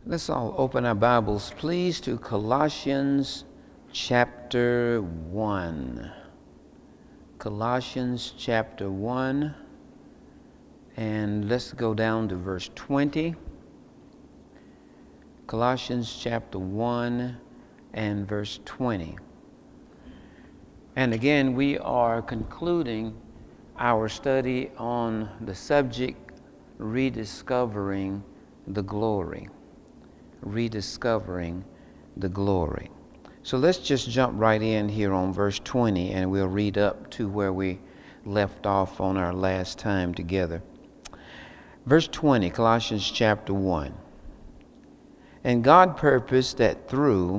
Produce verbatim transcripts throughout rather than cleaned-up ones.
Let's all open our Bibles, please, to Colossians chapter one. Colossians chapter one, and let's go down to verse twenty. Colossians chapter one and verse twenty. And again, we are concluding our study on the subject, rediscovering the glory. Rediscovering the glory. So let's just jump right in here on verse twenty, and we'll read up to where we left off on our last time together. Verse twenty, Colossians chapter one. And God purposed that through,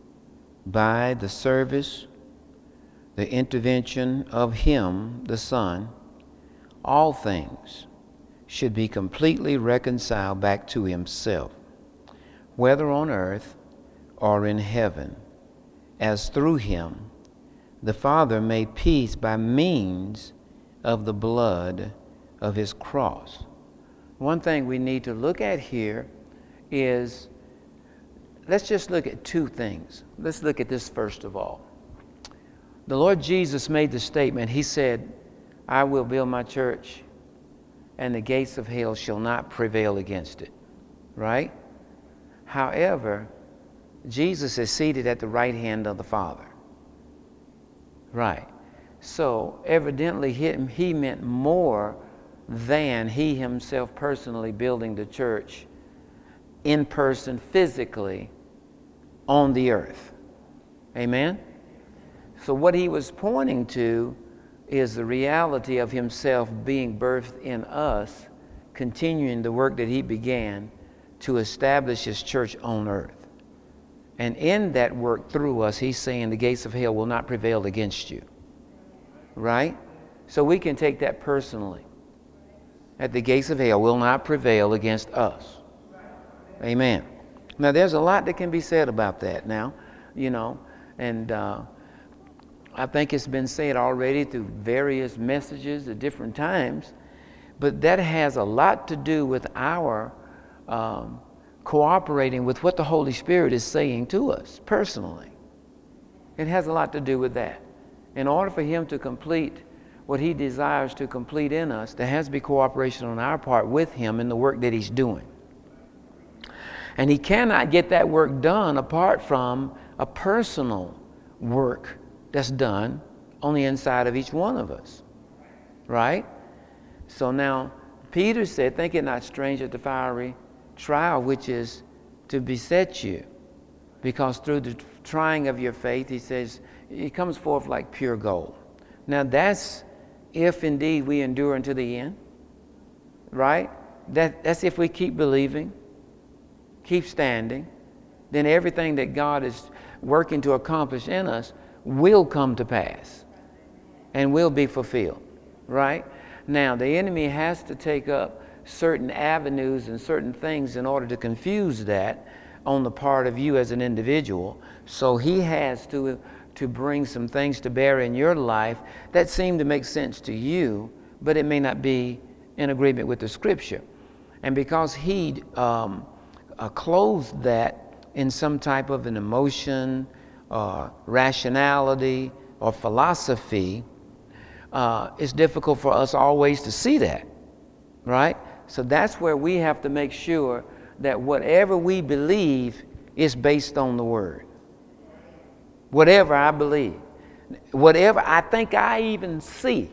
by the service, the intervention of Him, the Son, all things should be completely reconciled back to Himself, whether on earth or in heaven, as through Him the Father made peace by means of the blood of His cross. One thing we need to look at here is, let's just look at two things. Let's look at this first of all. The Lord Jesus made the statement, He said, I will build my church, and the gates of hell shall not prevail against it. Right? However, Jesus is seated at the right hand of the Father. Right. So evidently he, he meant more than He Himself personally building the church in person, physically, on the earth. Amen? So what He was pointing to is the reality of Himself being birthed in us, continuing the work that He began to establish His church on earth. And in that work through us, He's saying the gates of hell will not prevail against you. Right? So we can take that personally. That the gates of hell will not prevail against us. Amen. Now there's a lot that can be said about that now, you know, and uh, I think it's been said already through various messages at different times, but that has a lot to do with our um, cooperating with what the Holy Spirit is saying to us personally. It has a lot to do with that. In order for Him to complete what He desires to complete in us, there has to be cooperation on our part with Him in the work that He's doing. And He cannot get that work done apart from a personal work that's done on the inside of each one of us. Right? So now, Peter said, think it not strange at the fiery trial which is to beset you, because through the trying of your faith, he says, it comes forth like pure gold. Now that's if indeed we endure unto the end. Right? That, that's if we keep believing, keep standing, then everything that God is working to accomplish in us will come to pass and will be fulfilled. Right? Now, the enemy has to take up certain avenues and certain things in order to confuse that on the part of you as an individual. So he has to, to bring some things to bear in your life that seem to make sense to you, but it may not be in agreement with the Scripture. And because he um, uh, clothes that in some type of an emotion, uh, rationality, or philosophy, uh, it's difficult for us always to see that, right? So that's where we have to make sure that whatever we believe is based on the Word. Whatever I believe, whatever I think I even see,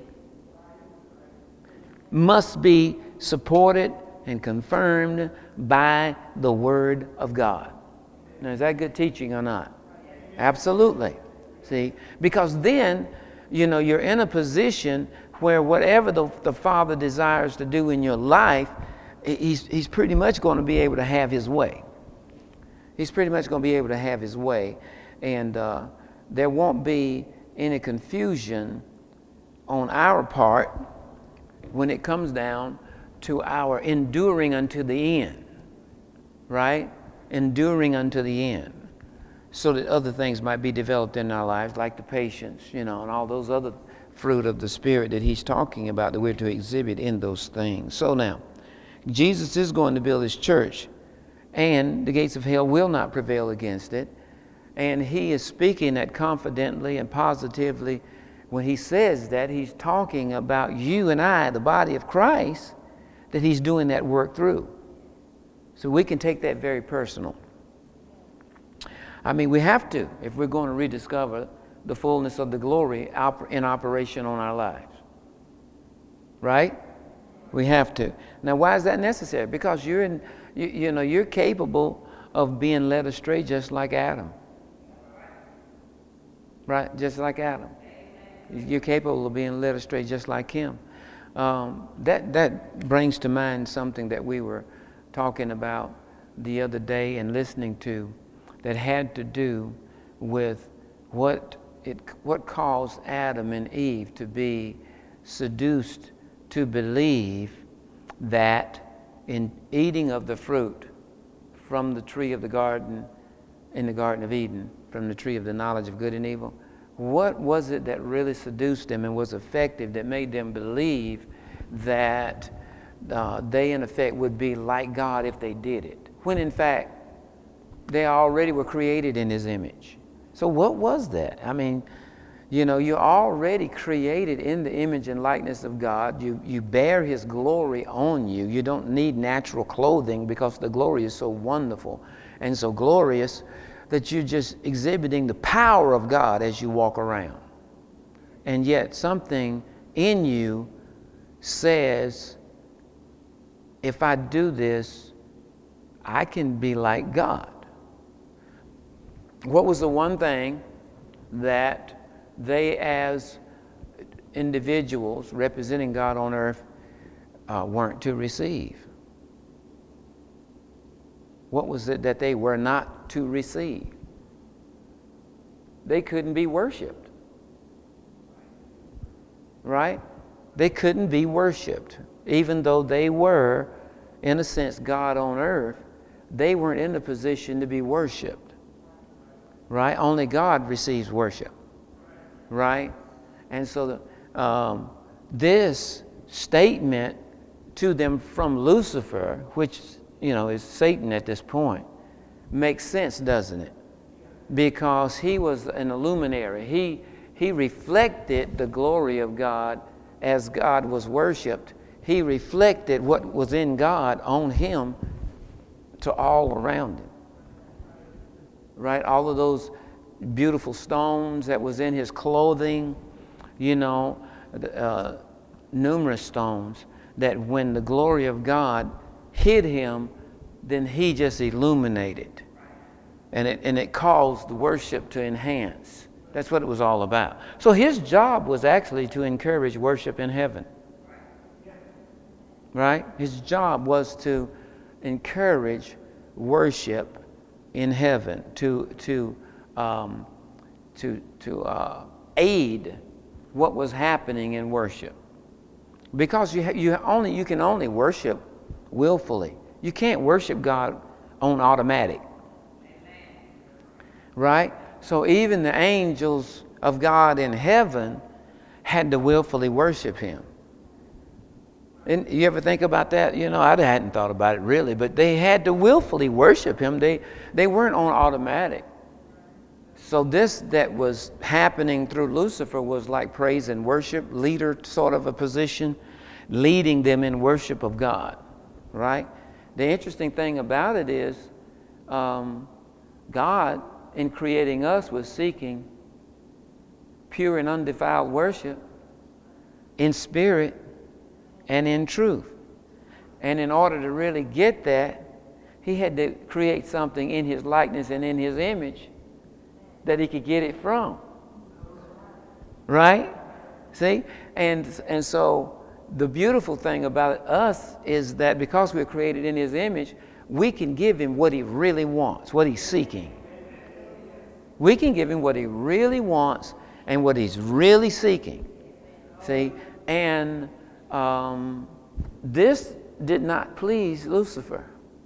must be supported and confirmed by the Word of God. Now, is that good teaching or not? Absolutely. See, because then, you know, you're in a position where whatever the, the Father desires to do in your life, he's, he's pretty much going to be able to have His way. He's pretty much going to be able to have His way. And uh, there won't be any confusion on our part when it comes down to our enduring unto the end. Right? Enduring unto the end. So that other things might be developed in our lives, like the patience, you know, and all those other fruit of the Spirit that He's talking about that we're to exhibit in those things. So now, Jesus is going to build His church, and the gates of hell will not prevail against it. And he is speaking that confidently and positively. When he says that, he's talking about you and I, the body of Christ, that he's doing that work through. So we can take that very personal. I mean, we have to, if we're going to rediscover the fullness of the glory in operation on our lives. Right? We have to. Now, why is that necessary? Because you're in, you, you know, you're capable of being led astray just like Adam. Right? Just like Adam. You're capable of being led astray just like him. Um, that that brings to mind something that we were talking about the other day and listening to, that had to do with what it what caused Adam and Eve to be seduced to believe that in eating of the fruit from the tree of the garden, in the Garden of Eden, from the tree of the knowledge of good and evil, what was it that really seduced them and was effective that made them believe that uh, they in effect would be like God if they did it, when in fact they already were created in his image? So what was that? I mean, you know, you're already created in the image and likeness of God. You you bear his glory on you. You don't need natural clothing because the glory is so wonderful and so glorious that you're just exhibiting the power of God as you walk around. And yet something in you says, if I do this, I can be like God. What was the one thing that they as individuals representing God on earth uh, weren't to receive? What was it that they were not to receive? They couldn't be worshiped. Right? They couldn't be worshiped. Even though they were, in a sense, God on earth, they weren't in a position to be worshiped. Right? Only God receives worship. Right? And so the, um, this statement to them from Lucifer, which, you know, is Satan at this point, makes sense, doesn't it? Because he was an illuminary. He, he reflected the glory of God as God was worshipped. He reflected what was in God on him to all around him. Right? All of those beautiful stones that was in his clothing, you know, uh, numerous stones, that when the glory of God hid him, then he just illuminated. And it, and it caused the worship to enhance. That's what it was all about. So his job was actually to encourage worship in heaven. Right? His job was to encourage worship in heaven, to to um, to to uh, aid what was happening in worship. Because you ha- you only you can only worship willfully. You can't worship God on automatic. Right? So even the angels of God in heaven had to willfully worship him. And you ever think about that? You know, I hadn't thought about it really, but they had to willfully worship him. They they weren't on automatic. So this that was happening through Lucifer was like praise and worship, leader sort of a position, leading them in worship of God. Right? The interesting thing about it is um, God, in creating us, was seeking pure and undefiled worship in spirit and in truth. And in order to really get that, he had to create something in his likeness and in his image that he could get it from. Right? See? And and so the beautiful thing about us is that because we're created in his image, we can give him what he really wants, what he's seeking. We can give him what he really wants and what he's really seeking. See? And um, this did not please Lucifer.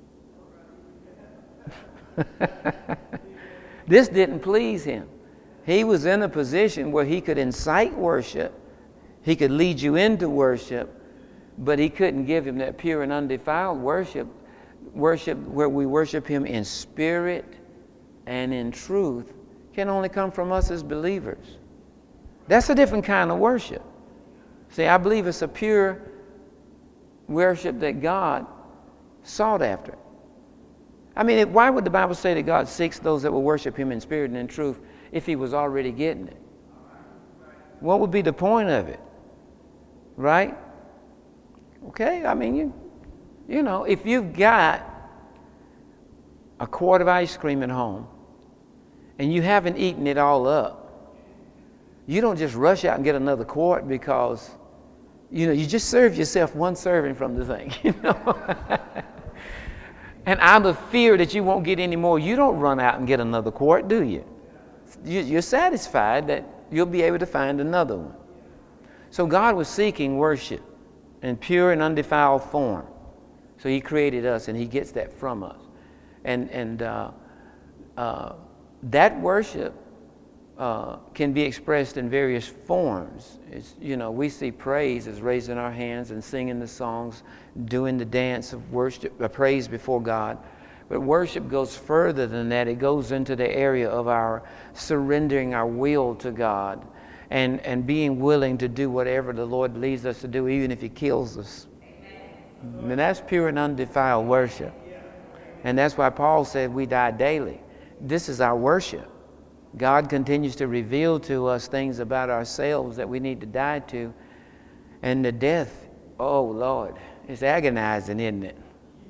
This didn't please him. He was in a position where he could incite worship. He could lead you into worship, but he couldn't give him that pure and undefiled worship worship, where we worship him in spirit and in truth, can only come from us as believers. That's a different kind of worship. See, I believe it's a pure worship that God sought after. I mean, why would the Bible say that God seeks those that will worship him in spirit and in truth if he was already getting it? What would be the point of it? Right? Okay, I mean, you, you know, if you've got a quart of ice cream at home and you haven't eaten it all up, you don't just rush out and get another quart because, you know, you just serve yourself one serving from the thing, you know. And out of fear that you won't get any more, you don't run out and get another quart, do you? You're satisfied that you'll be able to find another one. So God was seeking worship in pure and undefiled form. So he created us, and he gets that from us. And, and uh, uh, that worship uh, can be expressed in various forms. It's, you know, we see praise as raising our hands and singing the songs, doing the dance of worship, uh, praise before God. But worship goes further than that. It goes into the area of our surrendering our will to God and, and being willing to do whatever the Lord leads us to do, even if he kills us. I mean, that's pure and undefiled worship. And that's why Paul said we die daily. This is our worship. God continues to reveal to us things about ourselves that we need to die to. And the death, oh Lord, it's agonizing, isn't it?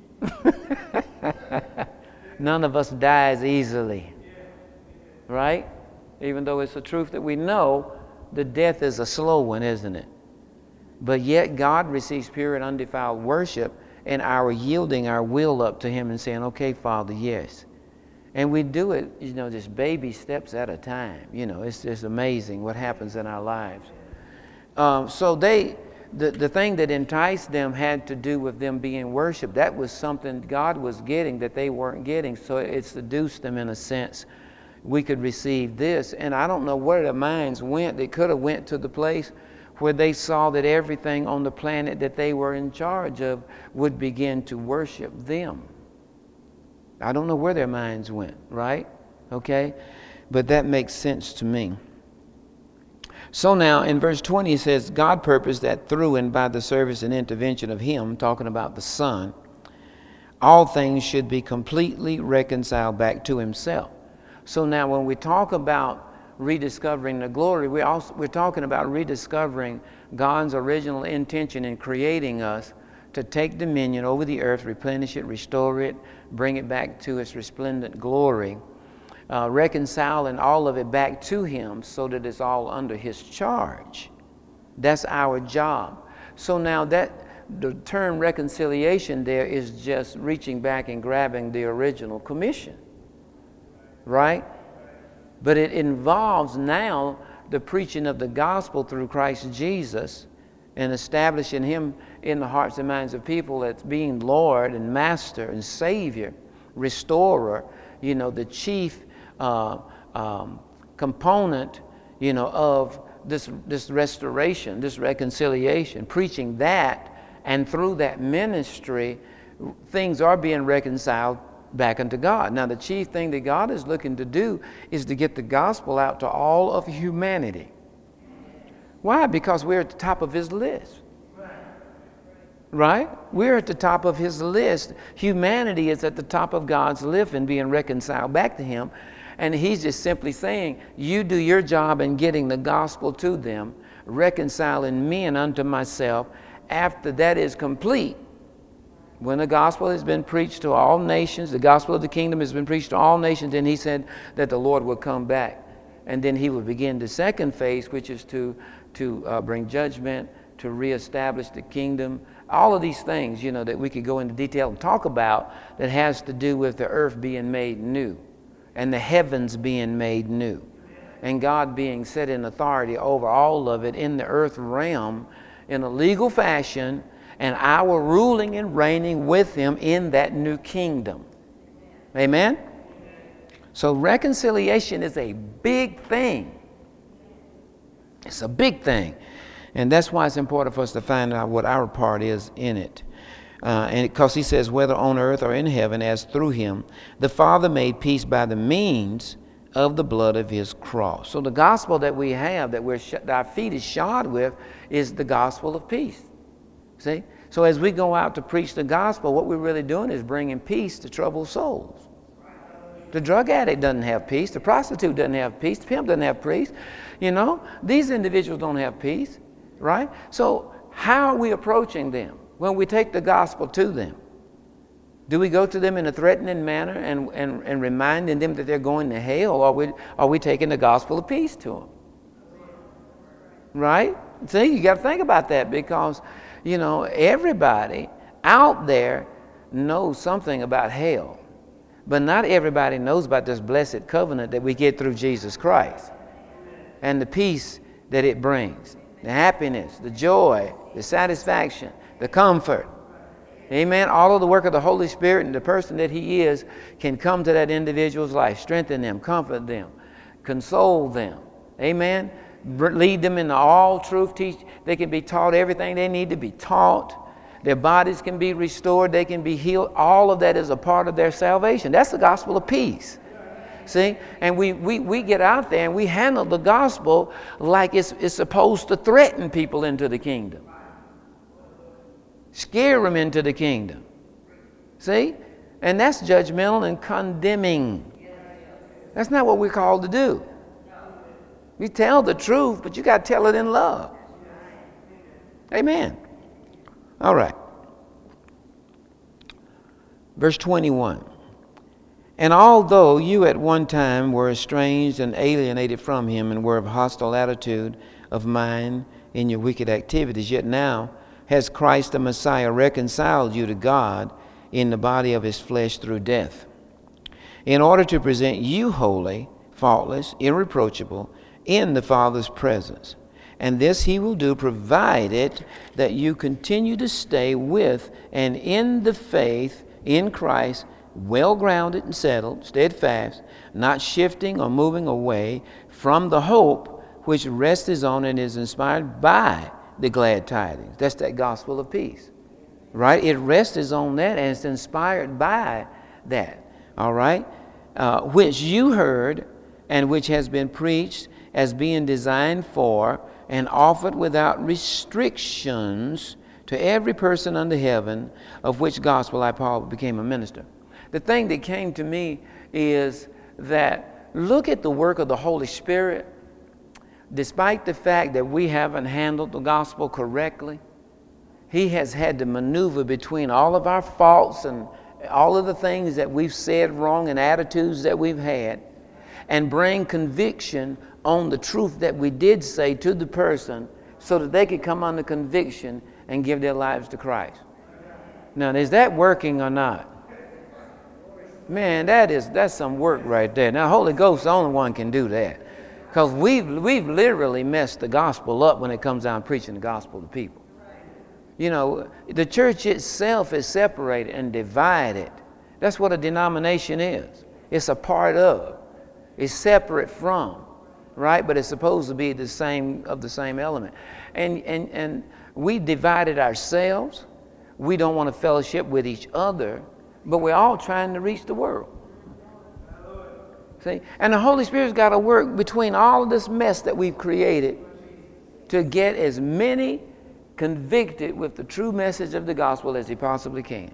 None of us dies easily, right? Even though it's a truth that we know, the death is a slow one, isn't it? But yet God receives pure and undefiled worship and our yielding our will up to him and saying, okay, Father, yes. And we do it, you know, just baby steps at a time. You know, it's just amazing what happens in our lives. Um, so they... The, the thing that enticed them had to do with them being worshiped. That was something God was getting that they weren't getting. So it seduced them in a sense. We could receive this. And I don't know where their minds went. They could have went to the place where they saw that everything on the planet that they were in charge of would begin to worship them. I don't know where their minds went, right? Okay? But that makes sense to me. So now in verse twenty it says, God purposed that through and by the service and intervention of him, talking about the Son, all things should be completely reconciled back to himself. So now when we talk about rediscovering the glory, we also, we're talking about rediscovering God's original intention in creating us to take dominion over the earth, replenish it, restore it, bring it back to its resplendent glory. Uh, reconciling all of it back to him so that it's all under his charge. That's our job. So now that the term reconciliation there is just reaching back and grabbing the original commission, right? But it involves now the preaching of the gospel through Christ Jesus and establishing him in the hearts and minds of people as being Lord and Master and Savior, Restorer, you know, the chief Uh, um, component, you know, of this this restoration, this reconciliation, preaching that, and through that ministry, things are being reconciled back unto God. Now, the chief thing that God is looking to do is to get the gospel out to all of humanity. Why? Because we're at the top of his list. Right? We're at the top of his list. Humanity is at the top of God's list and being reconciled back to him. And he's just simply saying, you do your job in getting the gospel to them, reconciling men unto myself. After that is complete, when the gospel has been preached to all nations, the gospel of the kingdom has been preached to all nations, then he said that the Lord would come back. And then he would begin the second phase, which is to, to uh, bring judgment, to reestablish the kingdom. All of these things, you know, that we could go into detail and talk about that has to do with the earth being made new and the heavens being made new and God being set in authority over all of it in the earth realm in a legal fashion, and our ruling and reigning with him in that new kingdom. Amen? So reconciliation is a big thing. It's a big thing. And that's why it's important for us to find out what our part is in it. Uh, and because he says, whether on earth or in heaven, as through him, the Father made peace by the means of the blood of his cross. So the gospel that we have, that we're sh- that our feet is shod with, is the gospel of peace. See? So as we go out to preach the gospel, what we're really doing is bringing peace to troubled souls. The drug addict doesn't have peace. The prostitute doesn't have peace. The pimp doesn't have peace. You know, these individuals don't have peace, right? So how are we approaching them when we take the gospel to them? Do we go to them in a threatening manner and, and, and reminding them that they're going to hell, or are we, are we taking the gospel of peace to them? Right? See, you got to think about that, because, you know, everybody out there knows something about hell. But not everybody knows about this blessed covenant that we get through Jesus Christ and the peace that it brings, the happiness, the joy, the satisfaction, the comfort. Amen. All of the work of the Holy Spirit and the person that he is can come to that individual's life, strengthen them, comfort them, console them. Amen. Lead them into all truth. Teach. They can be taught everything they need to be taught. Their bodies can be restored. They can be healed. All of that is a part of their salvation. That's the gospel of peace. See? And we, we, we get out there and we handle the gospel like it's, it's supposed to threaten people into the kingdom. Scare them into the kingdom. See? And that's judgmental and condemning. That's not what we're called to do. You tell the truth, but you got to tell it in love. Amen. All right. Verse twenty-one. And although you at one time were estranged and alienated from him and were of hostile attitude of mind in your wicked activities, yet now has Christ the Messiah reconciled you to God in the body of his flesh through death, in order to present you holy, faultless, irreproachable in the Father's presence. And this he will do, provided that you continue to stay with and in the faith in Christ, well grounded and settled, steadfast, not shifting or moving away from the hope which rests on and is inspired by the glad tidings. That's that gospel of peace, right? It rests on that and it's inspired by that, all right? Uh, which you heard and which has been preached as being designed for and offered without restrictions to every person under heaven, of which gospel I, Paul, became a minister. The thing that came to me is that look at the work of the Holy Spirit. Despite the fact that we haven't handled the gospel correctly, he has had to maneuver between all of our faults and all of the things that we've said wrong and attitudes that we've had, and bring conviction on the truth that we did say to the person so that they could come under conviction and give their lives to Christ. Now, is that working or not? Man, that is that's some work right there. Now, Holy Ghost, the only one can do that. Because we've, we've literally messed the gospel up when it comes down preaching the gospel to people. You know, the church itself is separated and divided. That's what a denomination is. It's a part of. It's separate from. Right? But it's supposed to be the same of the same element. And and and we divided ourselves. We don't want to fellowship with each other, but we're all trying to reach the world. See? And the Holy Spirit's got to work between all of this mess that we've created to get as many convicted with the true message of the gospel as he possibly can.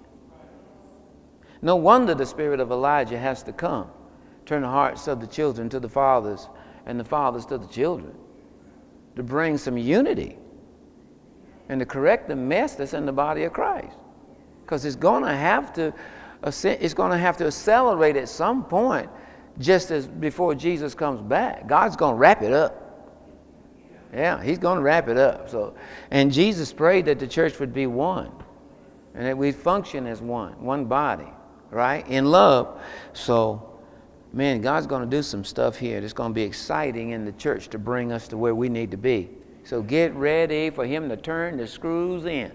No wonder the spirit of Elijah has to come, turn the hearts of the children to the fathers and the fathers to the children, to bring some unity and to correct the mess that's in the body of Christ. Because it's going to have to, it's going to have to accelerate at some point, just as before Jesus comes back. God's going to wrap it up. Yeah, he's going to wrap it up. So, and Jesus prayed that the church would be one, and that we'd function as one, one body, right, in love. So, man, God's going to do some stuff here that's going to be exciting in the church to bring us to where we need to be. So get ready for him to turn the screws in.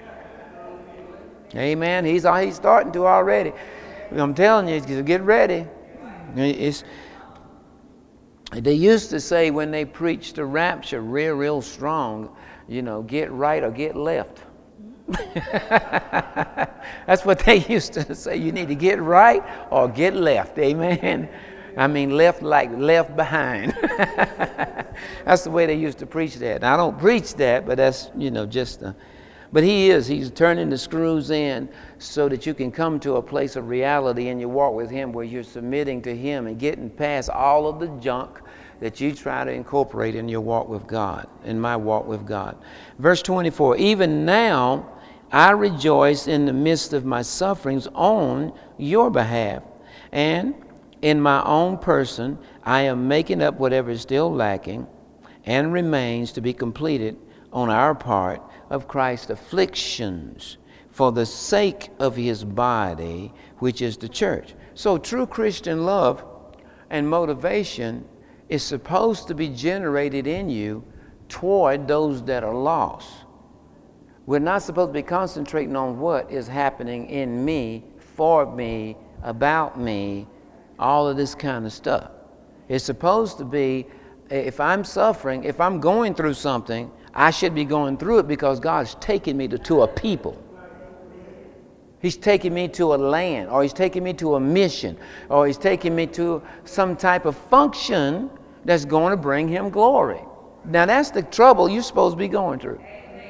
Amen. He's, he's starting to already. I'm telling you, get ready. It's, they used to say when they preached the rapture real, real strong, you know, get right or get left. That's what they used to say. You need to get right or get left. Amen. I mean, left like left behind. That's the way they used to preach that. Now, I don't preach that, but that's, you know, just a, but he is. He's turning the screws in so that you can come to a place of reality in your walk with him where you're submitting to him and getting past all of the junk that you try to incorporate in your walk with God, in my walk with God. Verse twenty-four, even now I rejoice in the midst of my sufferings on your behalf, and in my own person I am making up whatever is still lacking and remains to be completed on our part of Christ's afflictions for the sake of his body, which is the church. So true Christian love and motivation is supposed to be generated in you toward those that are lost. We're not supposed to be concentrating on what is happening in me, for me, about me, all of this kind of stuff. It's supposed to be, if I'm suffering, if I'm going through something, I should be going through it because God's taking me to, to a people. He's taking me to a land, or he's taking me to a mission, or he's taking me to some type of function that's going to bring him glory. Now that's the trouble you're supposed to be going through.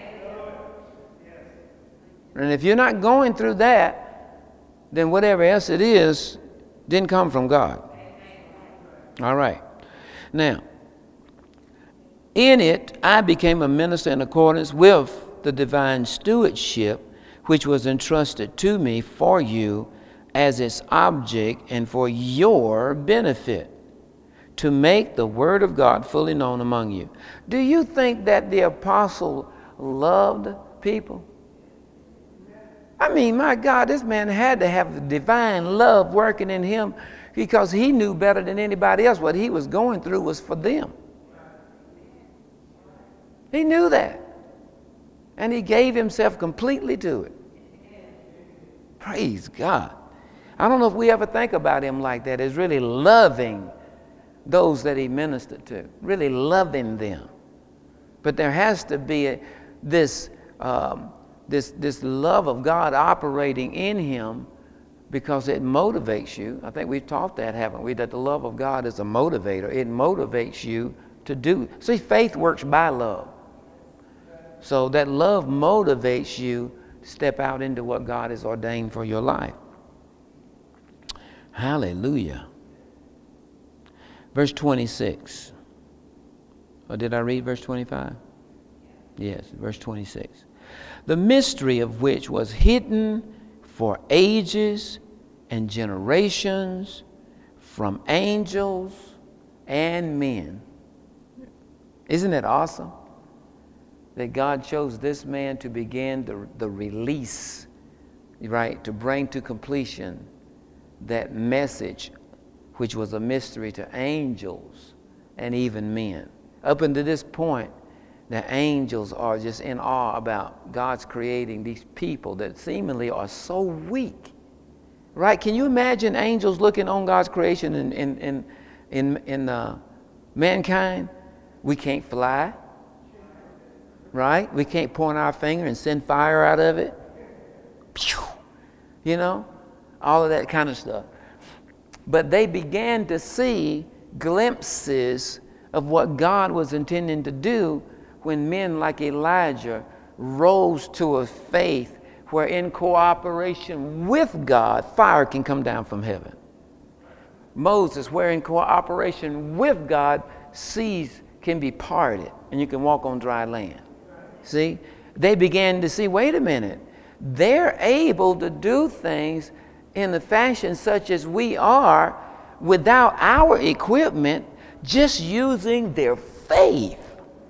And if you're not going through that, then whatever else it is didn't come from God. All right. Now, in it, I became a minister in accordance with the divine stewardship which was entrusted to me for you as its object and for your benefit, to make the word of God fully known among you. Do you think that the apostle loved people? I mean, my God, this man had to have the divine love working in him because he knew better than anybody else what he was going through was for them. He knew that. And he gave himself completely to it. Praise God. I don't know if we ever think about him like that, as really loving those that he ministered to, really loving them. But there has to be a, this, um, this, this love of God operating in him because it motivates you. I think we've taught that, haven't we? That the love of God is a motivator. It motivates you to do. See, faith works by love. So that love motivates you to step out into what God has ordained for your life. Hallelujah. Verse twenty-six. Or did I read verse twenty-five? Yes, verse twenty-six. The mystery of which was hidden for ages and generations from angels and men. Isn't it awesome that God chose this man to begin the, the release, right, to bring to completion that message, which was a mystery to angels and even men. Up until this point, the angels are just in awe about God's creating these people that seemingly are so weak. Right? Can you imagine angels looking on God's creation in, in, in, in, in uh, mankind? We can't fly. Right? We can't point our finger and send fire out of it. Pew! You know? All of that kind of stuff. But they began to see glimpses of what God was intending to do when men like Elijah rose to a faith where in cooperation with God, fire can come down from heaven. Moses, where in cooperation with God, seas can be parted and you can walk on dry land. See? They began to see, wait a minute, they're able to do things in the fashion such as we are without our equipment, just using their faith.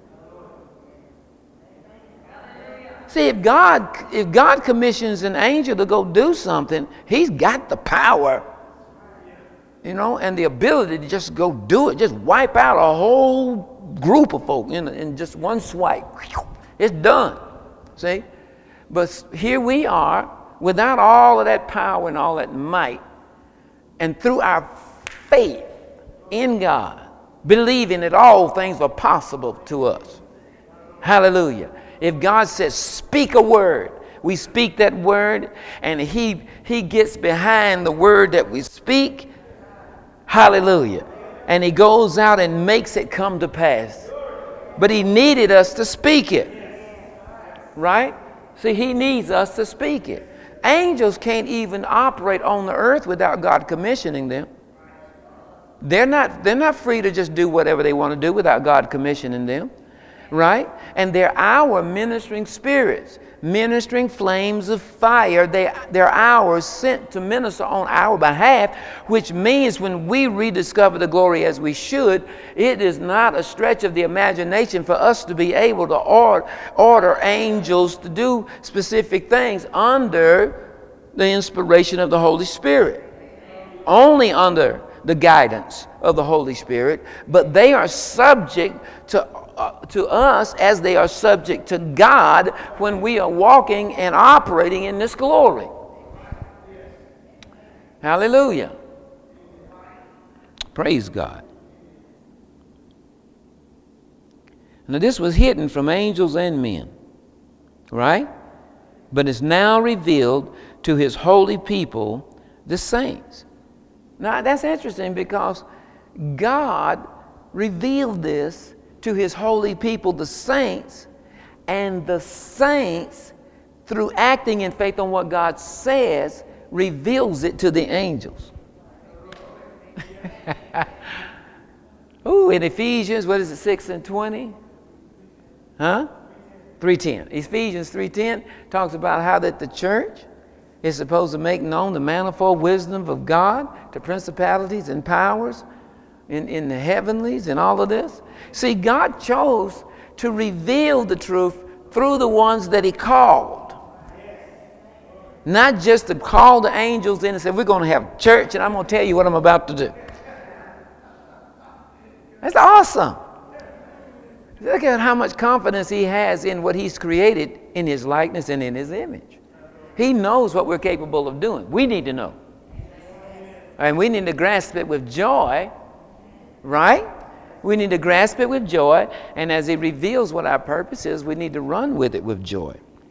See, if God, if God commissions an angel to go do something, he's got the power, you know, and the ability to just go do it, just wipe out a whole group of folk in, in just one swipe. It's done, see? But here we are, without all of that power and all that might, and through our faith in God, believing that all things are possible to us. Hallelujah. If God says, speak a word, We speak that word, and he, he gets behind the word that we speak. Hallelujah. And he goes out and makes it come to pass. But he needed us to speak it. Right? See, he needs us to speak it. Angels can't even operate on the earth without God commissioning them. They're not, they're not free to just do whatever they want to do without God commissioning them. Right? And they're our ministering spirits, ministering flames of fire. They, they're ours, sent to minister on our behalf, which means when we rediscover the glory as we should, it is not a stretch of the imagination for us to be able to order, order angels to do specific things under the inspiration of the Holy Spirit. Only under the guidance of the Holy Spirit, but they are subject to Uh, to us as they are subject to God when we are walking and operating in this glory. Hallelujah. Praise God. Now this was hidden from angels and men, right? But it's now revealed to his holy people, the saints. Now that's interesting because God revealed this to his holy people, the saints, and the saints, through acting in faith on what God says, reveals it to the angels. Ooh, in Ephesians, what is it, six and twenty? Huh? three ten. Ephesians three ten talks about how that the church is supposed to make known the manifold wisdom of God to principalities and powers in, in the heavenlies and all of this. See, God chose to reveal the truth through the ones that he called. Not just to call the angels in and say, we're going to have church and I'm going to tell you what I'm about to do. That's awesome. Look at how much confidence he has in what he's created in his likeness and in his image. He knows what we're capable of doing. We need to know. And we need to grasp it with joy, right? We need to grasp it with joy, and as he reveals what our purpose is, we need to run with it with joy.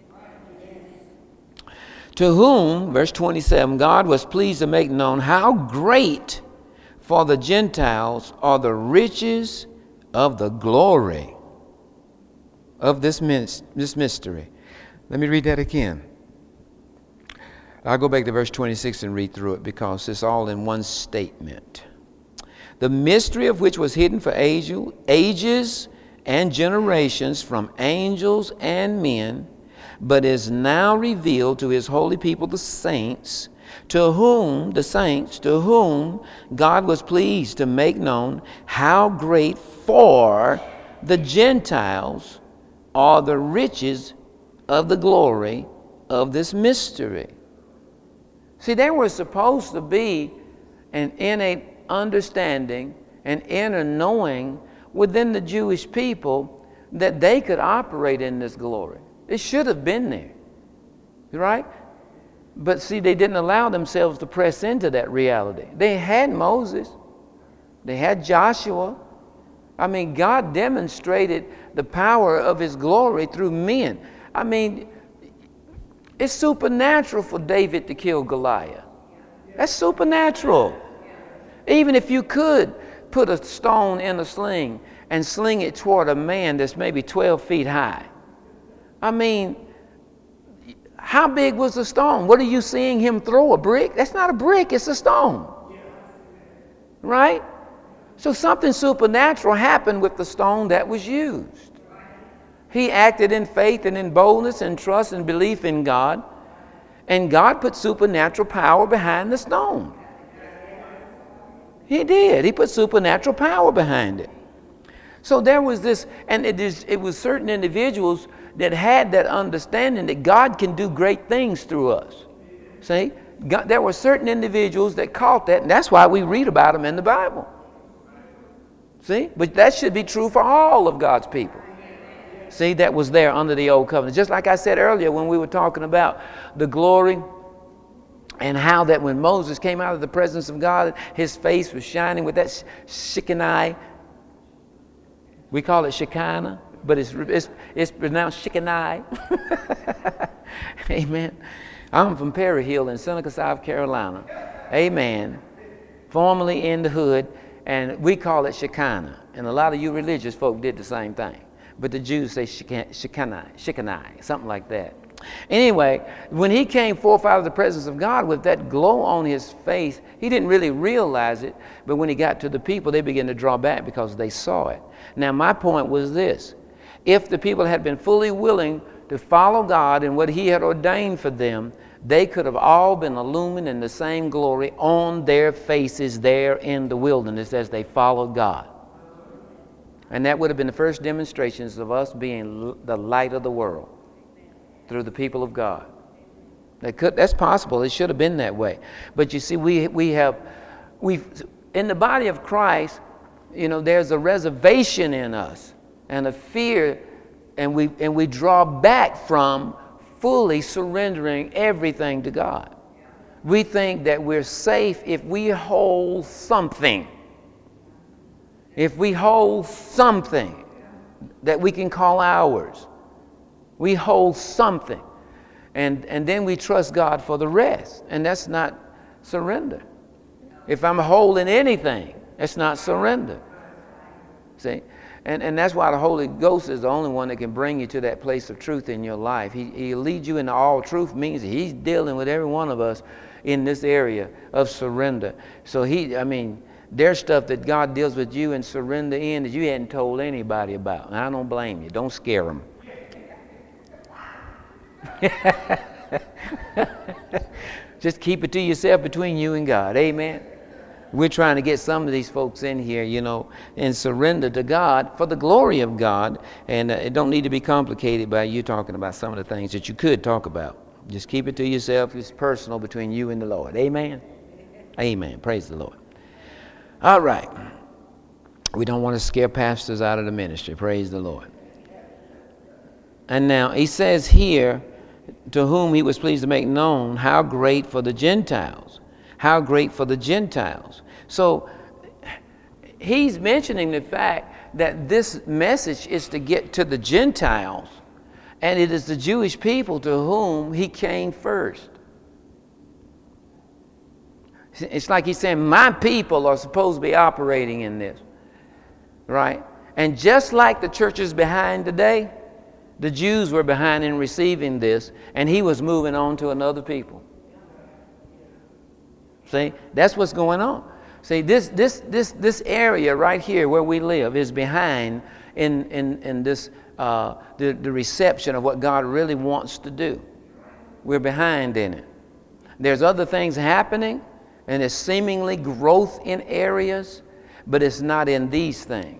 To whom, verse twenty-seven, God was pleased to make known how great for the Gentiles are the riches of the glory of this, this mystery. Let me read that again. I'll go back to verse twenty-six and read through it because it's all in one statement. The mystery of which was hidden for ages and generations from angels and men, but is now revealed to his holy people, the saints, to whom, the saints, to whom God was pleased to make known how great for the Gentiles are the riches of the glory of this mystery. See, there was supposed to be an innate understanding and inner knowing within the Jewish people that they could operate in this glory. It should have been there, right? But see, they didn't allow themselves to press into that reality. They had Moses. They had Joshua. I mean, God demonstrated the power of his glory through men. I mean, it's supernatural for David to kill Goliath. That's supernatural. Even if you could put a stone in a sling and sling it toward a man that's maybe twelve feet high. I mean, how big was the stone? What are you seeing him throw? A brick? That's not a brick, it's a stone. Right? So something supernatural happened with the stone that was used. He acted in faith and in boldness and trust and belief in God. And God put supernatural power behind the stone. He did. He put supernatural power behind it. So there was this, and it, is, it was certain individuals that had that understanding that God can do great things through us. See? God, there were certain individuals that caught that, and that's why we read about them in the Bible. See? But that should be true for all of God's people. See, that was there under the old covenant. Just like I said earlier when we were talking about the glory and how that when Moses came out of the presence of God, his face was shining with that Shekinah. We call it Shekinah. but it's it's, it's pronounced Shekinah. Amen. I'm from Perry Hill in Seneca, South Carolina. Amen. Formerly in the hood, and we call it Shekinah. And a lot of you religious folk did the same thing. But the Jews say Shekinah, Shekinah, something like that. Anyway, when he came forth out of the presence of God with that glow on his face, he didn't really realize it, but when he got to the people, they began to draw back because they saw it. Now, my point was this. If the people had been fully willing to follow God and what he had ordained for them, they could have all been illumined in the same glory on their faces there in the wilderness as they followed God. And that would have been the first demonstrations of us being the light of the world through the people of God. That could, that's possible. It should have been that way. But you see, we we have, we in the body of Christ, you know, there's a reservation in us and a fear, and we and we draw back from fully surrendering everything to God. We think that we're safe if we hold something. If we hold something that we can call ours. We hold something. And, and then we trust God for the rest. And that's not surrender. If I'm holding anything, that's not surrender. See? And, and that's why the Holy Ghost is the only one that can bring you to that place of truth in your life. He, he'll lead you into all truth, means he's dealing with every one of us in this area of surrender. So he, I mean, there's stuff that God deals with you and surrender in that you hadn't told anybody about. And I don't blame you. Don't scare them. Just keep it to yourself between you and God. Amen. We're trying to get some of these folks in here, you know, and surrender to God for the glory of God. And uh, it don't need to be complicated by you talking about some of the things that you could talk about. Just keep it to yourself. It's personal between you and the Lord. Amen. Amen. Praise the Lord. All right. We don't want to scare pastors out of the ministry. Praise the Lord. And now he says here, to whom he was pleased to make known how great for the Gentiles. How great for the Gentiles. So he's mentioning the fact that this message is to get to the Gentiles, and it is the Jewish people to whom he came first. It's like he's saying, my people are supposed to be operating in this. Right? And just like the churches behind today, the Jews were behind in receiving this, and he was moving on to another people. See, that's what's going on. See, this this this this area right here where we live is behind in in in this uh, the the reception of what God really wants to do. We're behind in it. There's other things happening, and there's seemingly growth in areas, but it's not in these things.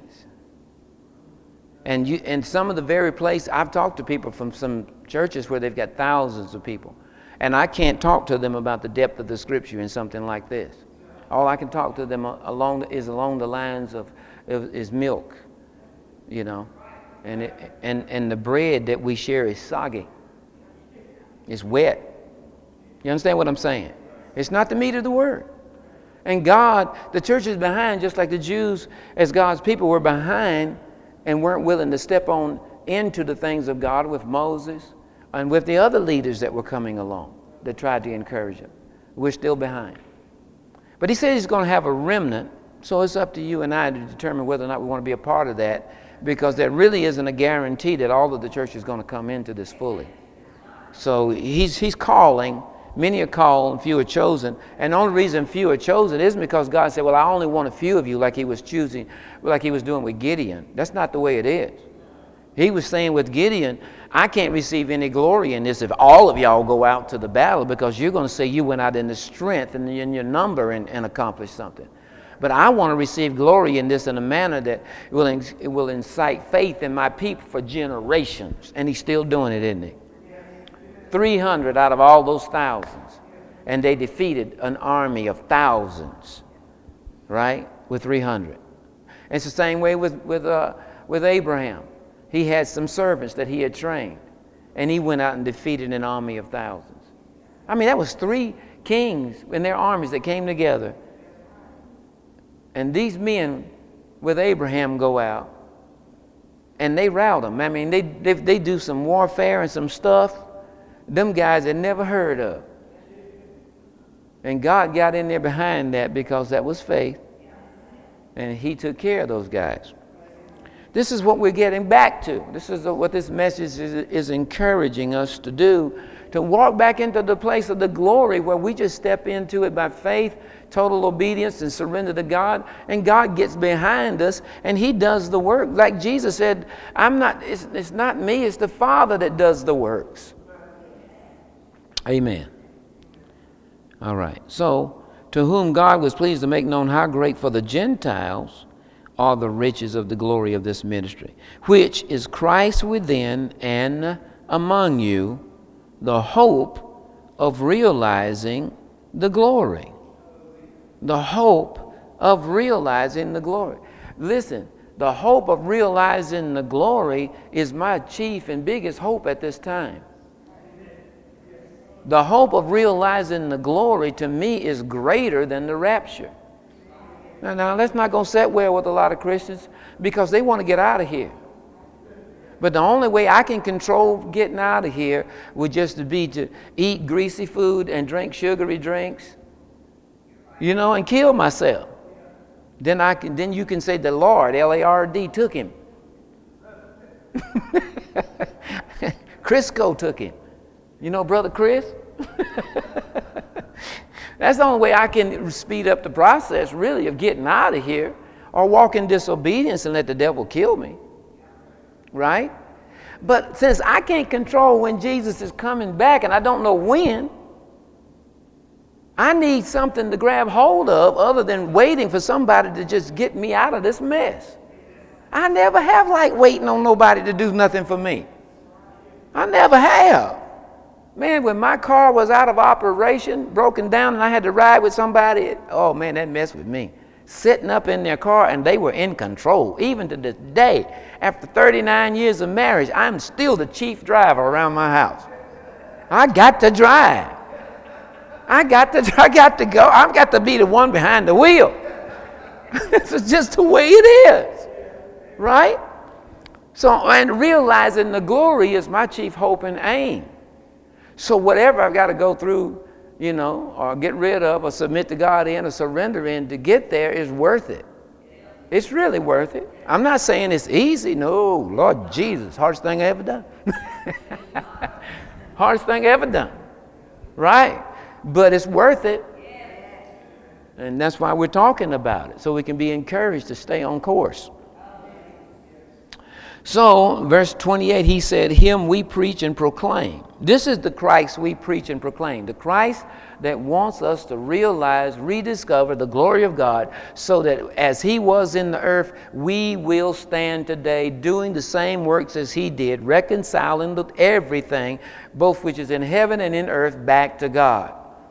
And you, and some of the very places, I've talked to people from some churches where they've got thousands of people. And I can't talk to them about the depth of the scripture in something like this. All I can talk to them along is along the lines of, of is milk, you know. And, it, and, and the bread that we share is soggy. It's wet. You understand what I'm saying? It's not the meat of the word. And God, the church is behind, just like the Jews as God's people were behind and weren't willing to step on into the things of God with Moses and with the other leaders that were coming along that tried to encourage them. We're still behind. But he said he's going to have a remnant, so it's up to you and I to determine whether or not we want to be a part of that, because there really isn't a guarantee that all of the church is going to come into this fully. So he's he's calling. Many are called and few are chosen. And the only reason few are chosen isn't because God said, well, I only want a few of you, like he was choosing, like he was doing with Gideon. That's not the way it is. He was saying with Gideon, I can't receive any glory in this if all of y'all go out to the battle, because you're going to say you went out in the strength and in your number and, and accomplished something. But I want to receive glory in this in a manner that will, it will incite faith in my people for generations. And he's still doing it, isn't he? three hundred out of all those thousands. And they defeated an army of thousands, right? With three hundred. And it's the same way with, with, uh, with Abraham. He had some servants that he had trained. And he went out and defeated an army of thousands. I mean, that was three kings and their armies that came together. And these men with Abraham go out and they rout them. I mean, they, they, they do some warfare and some stuff them guys had never heard of. And God got in there behind that because that was faith. And he took care of those guys. This is what we're getting back to. This is what this message is, is encouraging us to do, to walk back into the place of the glory where we just step into it by faith, total obedience, and surrender to God. And God gets behind us and he does the work. Like Jesus said, I'm not, it's, it's not me, it's the Father that does the works. Amen. All right. So, to whom God was pleased to make known how great for the Gentiles are the riches of the glory of this ministry, which is Christ within and among you, the hope of realizing the glory. The hope of realizing the glory. Listen, the hope of realizing the glory is my chief and biggest hope at this time. The hope of realizing the glory to me is greater than the rapture. Now, now that's not going to sit well with a lot of Christians because they want to get out of here. But the only way I can control getting out of here would just to be to eat greasy food and drink sugary drinks, you know, and kill myself. Then I can. Then you can say the Lord, L A R D, took him. Crisco took him. You know, Brother Chris? That's the only way I can speed up the process, really, of getting out of here, or walk in disobedience and let the devil kill me. Right? But since I can't control when Jesus is coming back, and I don't know when, I need something to grab hold of other than waiting for somebody to just get me out of this mess. I never have liked waiting on nobody to do nothing for me. I never have. Man, when my car was out of operation, broken down, and I had to ride with somebody, oh man, that messed with me. Sitting up in their car, and they were in control. Even to this day, after thirty-nine years of marriage, I'm still the chief driver around my house. I got to drive. I got to, I got to go. I've got to be the one behind the wheel. This is just the way it is. Right? So, and realizing the glory is my chief hope and aim. So whatever I've got to go through, you know, or get rid of, or submit to God in, or surrender in to get there is worth it. It's really worth it. I'm not saying it's easy. No, Lord Jesus, hardest thing I ever done. Hardest thing I ever done. Right? But it's worth it. And that's why we're talking about it, so we can be encouraged to stay on course. So, verse twenty-eight, he said, him we preach and proclaim. This is the Christ we preach and proclaim. The Christ that wants us to realize, rediscover the glory of God, so that as he was in the earth, we will stand today doing the same works as he did, reconciling everything, both which is in heaven and in earth, back to God.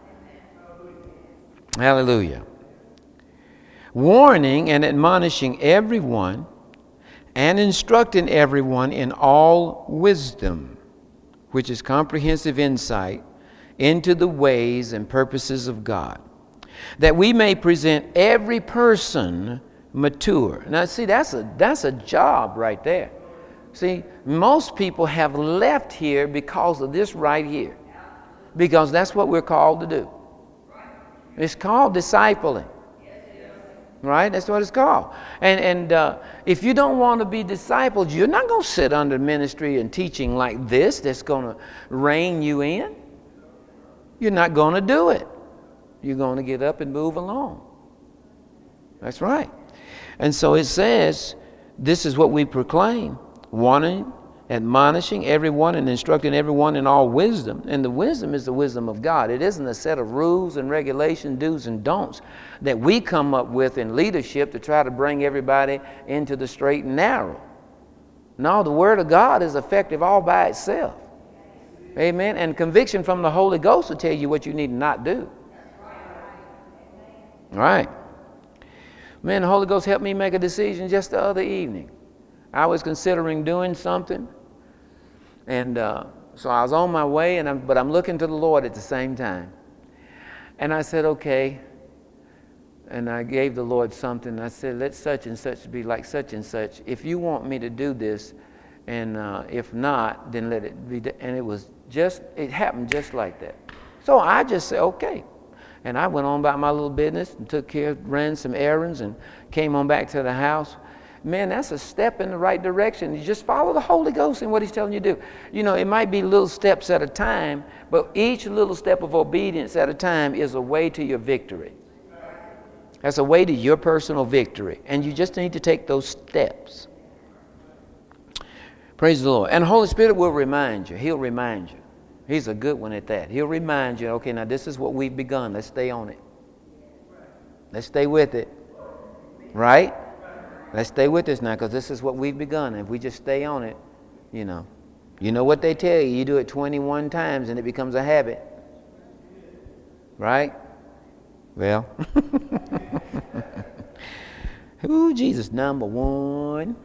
Hallelujah. Warning and admonishing everyone and instructing everyone in all wisdom, which is comprehensive insight into the ways and purposes of God, that we may present every person mature. Now, see, that's a that's a job right there. See, most people have left here because of this right here, because that's what we're called to do. It's called discipling. Right? That's what it's called. And and uh, if you don't want to be discipled, you're not going to sit under ministry and teaching like this that's going to rein you in. You're not going to do it. You're going to get up and move along. That's right. And so it says, this is what we proclaim, warning, admonishing everyone and instructing everyone in all wisdom. And the wisdom is the wisdom of God. It isn't a set of rules and regulations, do's and don'ts that we come up with in leadership to try to bring everybody into the straight and narrow. No, the Word of God is effective all by itself. Amen. And conviction from the Holy Ghost will tell you what you need to not do. All right. Man, the Holy Ghost helped me make a decision just the other evening. I was considering doing something, and uh, so I was on my way, and I'm, but I'm looking to the Lord at the same time. And I said, okay, and I gave the Lord something. I said, let such and such be like such and such. If you want me to do this, and uh, if not, then let it be. And it was just, it happened just like that. So I just said, okay. And I went on about my little business and took care, ran some errands and came on back to the house. Man, that's a step in the right direction. You just follow the Holy Ghost and what he's telling you to do. You know, it might be little steps at a time, but each little step of obedience at a time is a way to your victory. That's a way to your personal victory. And you just need to take those steps. Praise the Lord. And the Holy Spirit will remind you. He'll remind you. He's a good one at that. He'll remind you, okay, now this is what we've begun. Let's stay on it. Let's stay with it. Right? Let's stay with this now, because this is what we've begun. If we just stay on it, you know. You know what they tell you. You do it twenty-one times and it becomes a habit. Right? Well. Ooh, Jesus, number one.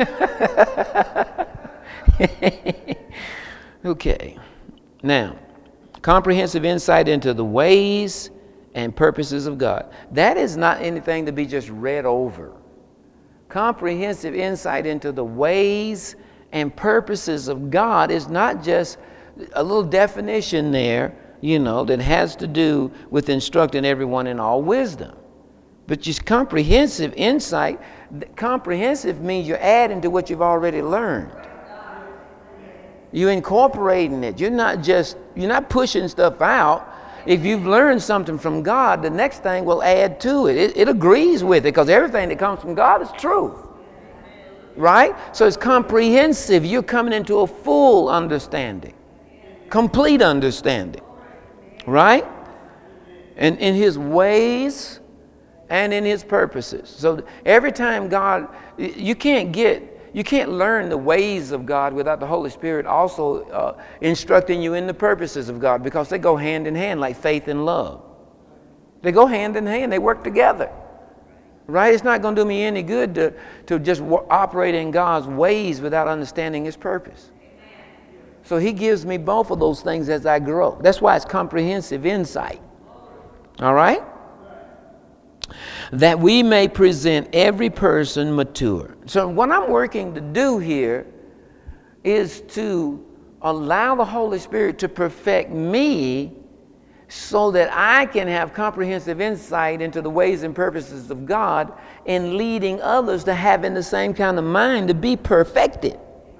Okay. Now, comprehensive insight into the ways and purposes of God. That is not anything to be just read over. Comprehensive insight into the ways and purposes of God is not just a little definition there, you know, that has to do with instructing everyone in all wisdom. But just comprehensive insight, comprehensive means you're adding to what you've already learned. You're incorporating it. You're not just, you're not pushing stuff out. If you've learned something from God, the next thing will add to it. It, it agrees with it, because everything that comes from God is truth. Right? So it's comprehensive. You're coming into a full understanding. Complete understanding. Right? And in his ways and in his purposes. So every time God, you can't get, you can't learn the ways of God without the Holy Spirit also uh, instructing you in the purposes of God, because they go hand in hand like faith and love. They go hand in hand. They work together. Right? It's not going to do me any good to, to just w- operate in God's ways without understanding his purpose. So he gives me both of those things as I grow. That's why it's comprehensive insight. All right? That we may present every person mature. So what I'm working to do here is to allow the Holy Spirit to perfect me so that I can have comprehensive insight into the ways and purposes of God, and leading others to having the same kind of mind to be perfected.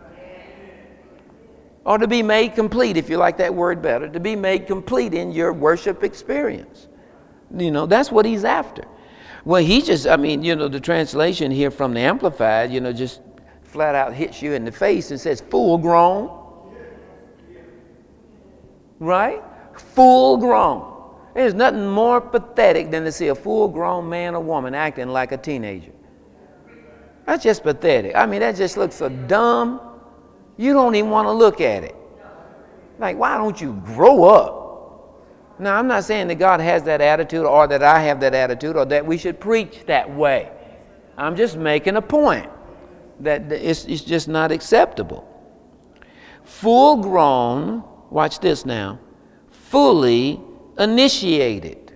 Or to be made complete, if you like that word better, to be made complete in your worship experience. You know, that's what he's after. Well, he just, I mean, you know, the translation here from the Amplified, you know, just flat out hits you in the face and says, full grown. Right? Full grown. There's nothing more pathetic than to see a full grown man or woman acting like a teenager. That's just pathetic. I mean, that just looks so dumb. You don't even want to look at it. Like, why don't you grow up? Now, I'm not saying that God has that attitude, or that I have that attitude, or that we should preach that way. I'm just making a point that it's, it's just not acceptable. Full grown, watch this now, fully initiated.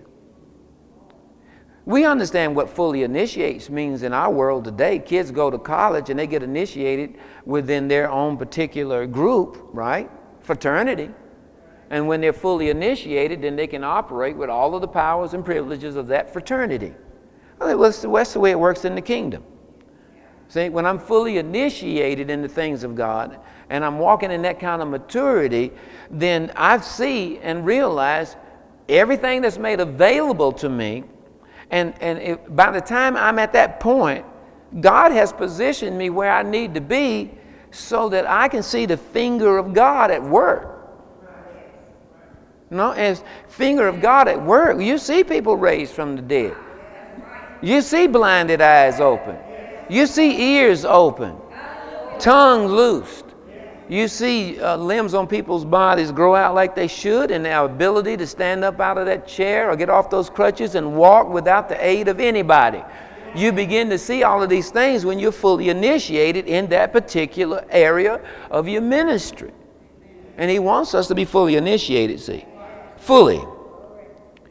We understand what fully initiates means in our world today. Kids go to college and they get initiated within their own particular group, right? Fraternity. And when they're fully initiated, then they can operate with all of the powers and privileges of that fraternity. Well, that's the way it works in the kingdom. See, when I'm fully initiated in the things of God, and I'm walking in that kind of maturity, then I see and realize everything that's made available to me. And, and it, by the time I'm at that point, God has positioned me where I need to be so that I can see the finger of God at work. You know, as finger of God at work, you see people raised from the dead. You see blinded eyes open. You see ears open. Tongue loosed. You see uh, limbs on people's bodies grow out like they should, and their ability to stand up out of that chair or get off those crutches and walk without the aid of anybody. You begin to see all of these things when you're fully initiated in that particular area of your ministry. And he wants us to be fully initiated, see. Fully.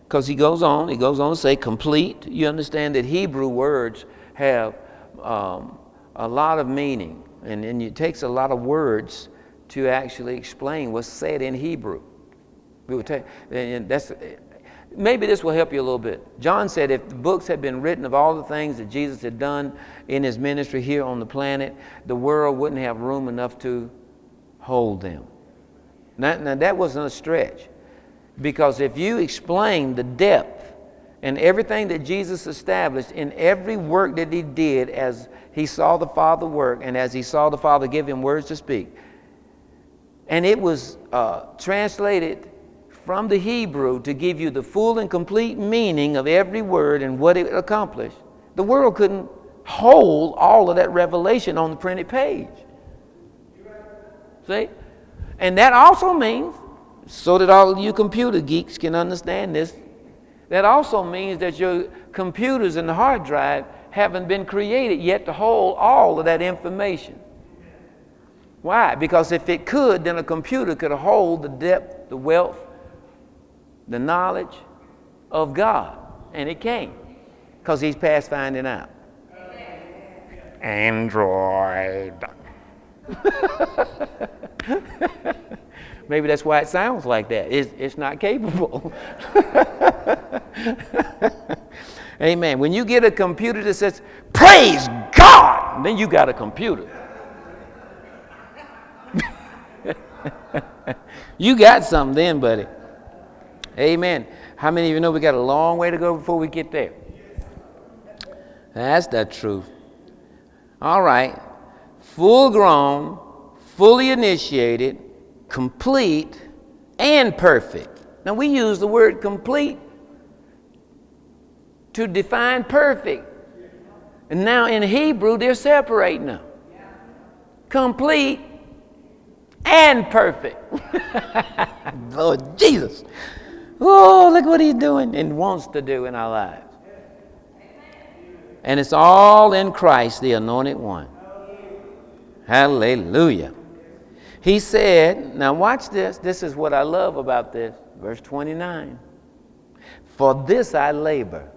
Because he goes on, he goes on to say complete. You understand that Hebrew words have um, a lot of meaning. And, and it takes a lot of words to actually explain what's said in Hebrew. We would take, and that's, maybe this will help you a little bit. John said if the books had been written of all the things that Jesus had done in his ministry here on the planet, the world wouldn't have room enough to hold them. Now, now that wasn't a stretch. Because if you explain the depth and everything that Jesus established in every work that he did as he saw the Father work and as he saw the Father give him words to speak, and it was uh, translated from the Hebrew to give you the full and complete meaning of every word and what it accomplished, the world couldn't hold all of that revelation on the printed page. See? And that also means, so that all of you computer geeks can understand this, that also means that your computers and the hard drive haven't been created yet to hold all of that information. Why? Because if it could, then a computer could hold the depth, the wealth, the knowledge of God. And it can't, because he's past finding out. Android. Maybe that's why it sounds like that. It's, it's not capable. Amen. When you get a computer that says, praise God, then you got a computer. You got something then, buddy. Amen. How many of you know we got a long way to go before we get there? That's the truth. All right. Full grown, fully initiated, complete, and perfect. Now we use the word complete to define perfect. And now in Hebrew they're separating them. Complete and perfect. Lord Jesus. Oh, look what he's doing and wants to do in our lives. And it's all in Christ, the Anointed One. Hallelujah. He said, now watch this. This is what I love about this. Verse twenty-nine. For this I labor.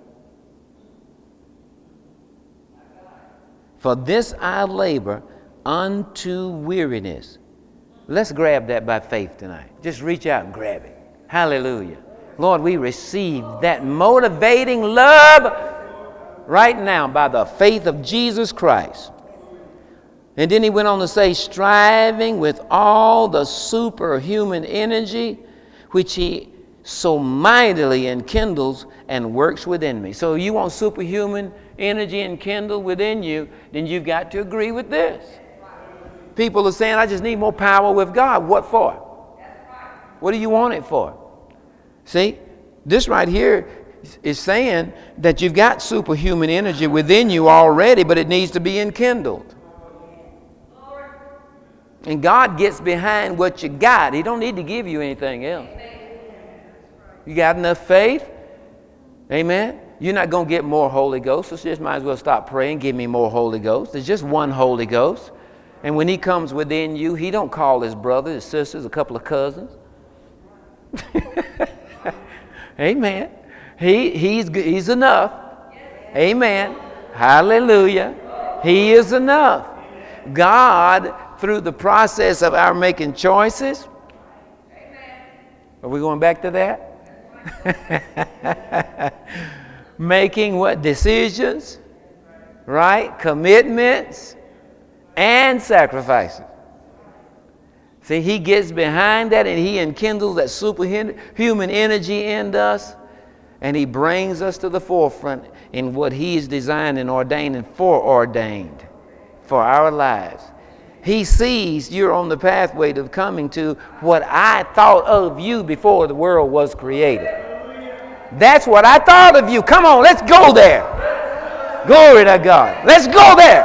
For this I labor unto weariness. Let's grab that by faith tonight. Just reach out and grab it. Hallelujah. Lord, we receive that motivating love right now by the faith of Jesus Christ. And then he went on to say, striving with all the superhuman energy which he so mightily enkindles and works within me. So you want superhuman energy enkindled within you, then you've got to agree with this. People are saying, I just need more power with God. What for? What do you want it for? See, this right here is saying that you've got superhuman energy within you already, but it needs to be enkindled. And God gets behind what you got. He don't need to give you anything else. You got enough faith? Amen. You're not going to get more Holy Ghost. So you just might as well stop praying, give me more Holy Ghost. There's just one Holy Ghost. And when he comes within you, he don't call his brothers, his sisters, a couple of cousins. Amen. He, he's, he's enough. Amen. Hallelujah. He is enough. God, through the process of our making choices. Are we going back to that? Making what? Decisions, right? Commitments and sacrifices. See, he gets behind that and he enkindles that superhuman energy in us, and he brings us to the forefront in what he's designed and ordained and foreordained for our lives. He sees you're on the pathway to coming to what I thought of you before the world was created. That's what I thought of you. Come on, let's go there. Glory to God. Let's go there.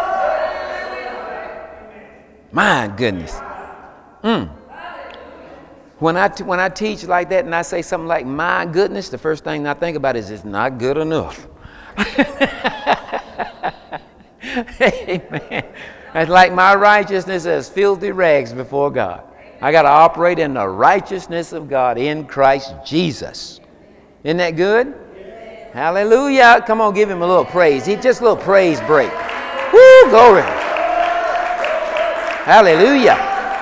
My goodness. Mm. When I, t- when I teach like that and I say something like, my goodness, the first thing I think about is it's not good enough. Amen. It's like my righteousness is filthy rags before God. I got to operate in the righteousness of God in Christ Jesus. Isn't that good? Hallelujah. Come on, give him a little praise. He just a little praise break. Woo, glory. Hallelujah.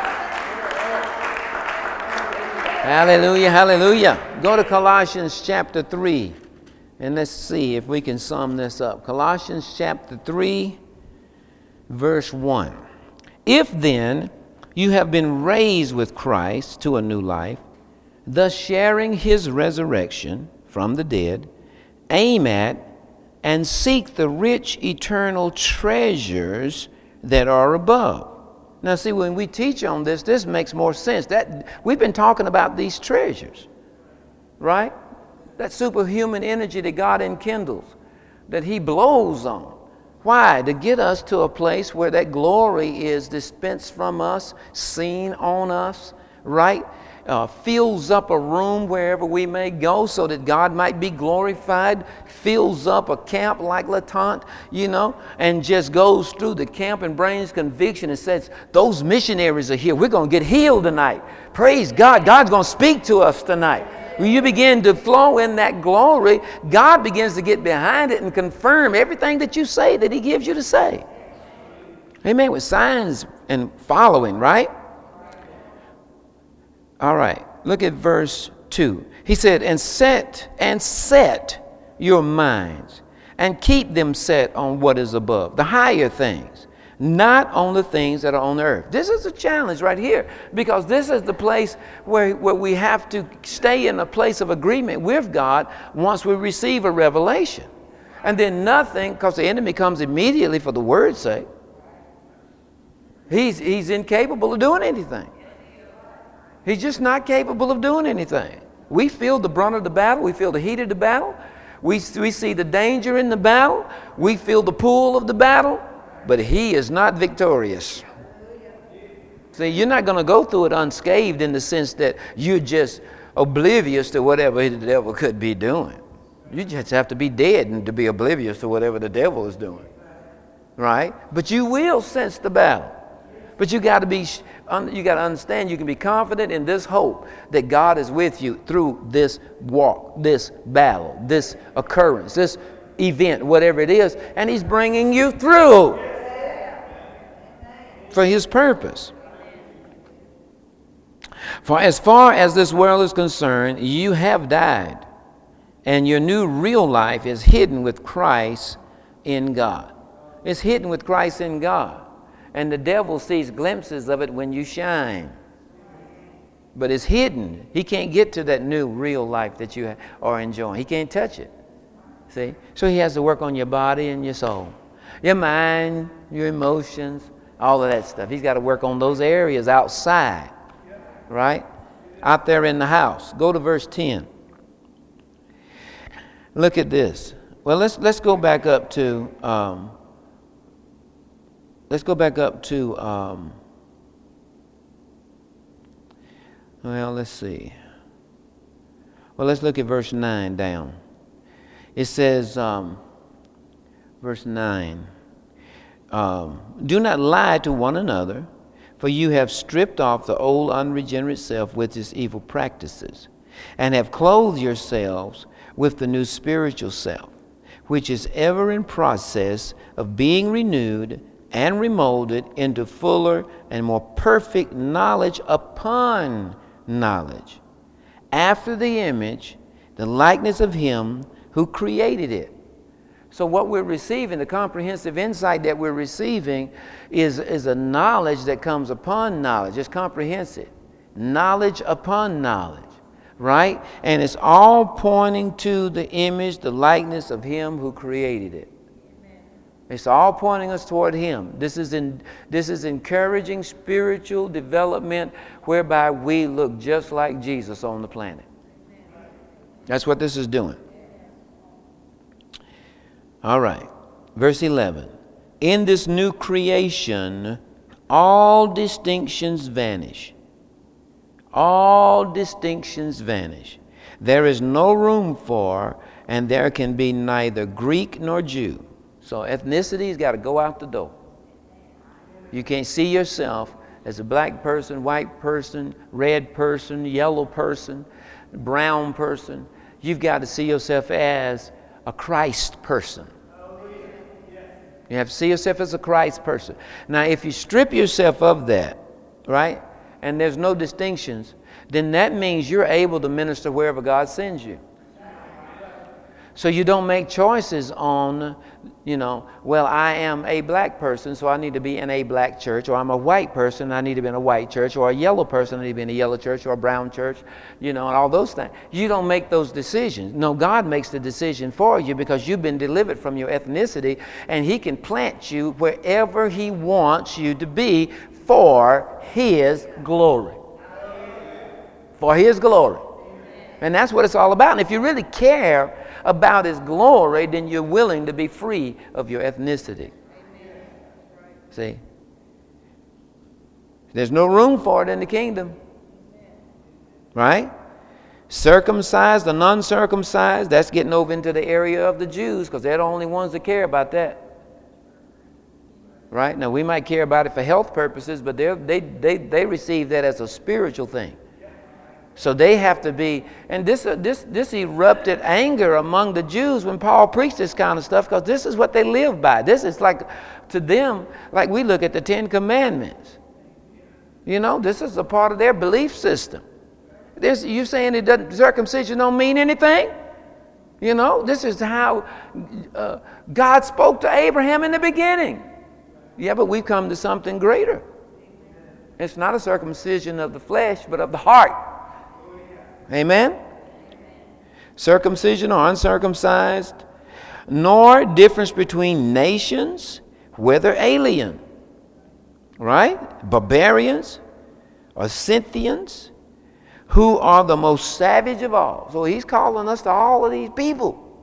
Hallelujah, hallelujah. Go to Colossians chapter three, and let's see if we can sum this up. Colossians chapter three, verse one. If then you have been raised with Christ to a new life, thus sharing his resurrection from the dead, aim at and seek the rich eternal treasures that are above. Now see, when we teach on this, this makes more sense. That we've been talking about these treasures, right? That superhuman energy that God enkindles, that he blows on. Why? To get us to a place where that glory is dispensed from us, seen on us, right? Uh, fills up a room wherever we may go so that God might be glorified, fills up a camp like Latente, you know, and just goes through the camp and brings conviction and says, those missionaries are here. We're going to get healed tonight. Praise God. God's going to speak to us tonight. When you begin to flow in that glory, God begins to get behind it and confirm everything that you say that he gives you to say. Amen. With signs and following, right? All right, look at verse two. He said, and set, and set your minds, and keep them set on what is above, the higher things, not on the things that are on the earth. This is a challenge right here, because this is the place where, where we have to stay in a place of agreement with God once we receive a revelation. And then nothing, because the enemy comes immediately for the word's sake. He's, he's incapable of doing anything. He's just not capable of doing anything. We feel the brunt of the battle. We feel the heat of the battle. We, we see the danger in the battle. We feel the pull of the battle. But he is not victorious. See, you're not going to go through it unscathed in the sense that you're just oblivious to whatever the devil could be doing. You just have to be dead and to be oblivious to whatever the devil is doing. Right? But you will sense the battle. But you got to be, you got to understand, you can be confident in this hope that God is with you through this walk, this battle, this occurrence, this event, whatever it is, and he's bringing you through for his purpose. For as far as this world is concerned, you have died, and your new real life is hidden with Christ in God. It's hidden with Christ in God. And the devil sees glimpses of it when you shine. But it's hidden. He can't get to that new real life that you are enjoying. He can't touch it. See? So he has to work on your body and your soul. Your mind, your emotions, all of that stuff. He's got to work on those areas outside. Right? Out there in the house. Go to verse ten. Look at this. Well, let's let's go back up to um, let's go back up to um, well, let's see. Well, let's look at verse nine down. It says, um, verse nine, um, do not lie to one another, for you have stripped off the old unregenerate self with its evil practices, and have clothed yourselves with the new spiritual self, which is ever in process of being renewed and remolded into fuller and more perfect knowledge upon knowledge, after the image, the likeness of him who created it. So what we're receiving, the comprehensive insight that we're receiving is, is a knowledge that comes upon knowledge. It's comprehensive. Knowledge upon knowledge, right? And it's all pointing to the image, the likeness of him who created it. It's all pointing us toward him. This is in, this is encouraging spiritual development whereby we look just like Jesus on the planet. That's what this is doing. All right. Verse eleven. In this new creation, all distinctions vanish. All distinctions vanish. There is no room for, and there can be neither Greek nor Jew. So ethnicity's got to go out the door. You can't see yourself as a black person, white person, red person, yellow person, brown person. You've got to see yourself as a Christ person. You have to see yourself as a Christ person. Now, if you strip yourself of that, right, and there's no distinctions, then that means you're able to minister wherever God sends you. So you don't make choices on, you know, well, I am a black person, so I need to be in a black church, or I'm a white person, I need to be in a white church, or a yellow person, I need to be in a yellow church, or a brown church, you know, and all those things. You don't make those decisions. No, God makes the decision for you because you've been delivered from your ethnicity, and He can plant you wherever He wants you to be for His glory. For His glory. And that's what it's all about. And if you really care about His glory, then you're willing to be free of your ethnicity. See? There's no room for it in the kingdom. Right? Circumcised or non-circumcised, that's getting over into the area of the Jews because they're the only ones that care about that. Right? Now, we might care about it for health purposes, but they they they they receive that as a spiritual thing. So they have to be, and this uh, this this erupted anger among the Jews when Paul preached this kind of stuff because this is what they live by. This is like, to them, like we look at the Ten Commandments. You know, this is a part of their belief system. This, you saying it doesn't, circumcision don't mean anything? You know, this is how uh, God spoke to Abraham in the beginning. Yeah, but we've come to something greater. It's not a circumcision of the flesh, but of the heart. Amen? Circumcision or uncircumcised, nor difference between nations, whether alien, right? Barbarians or Scythians, who are the most savage of all. So he's calling us to all of these people.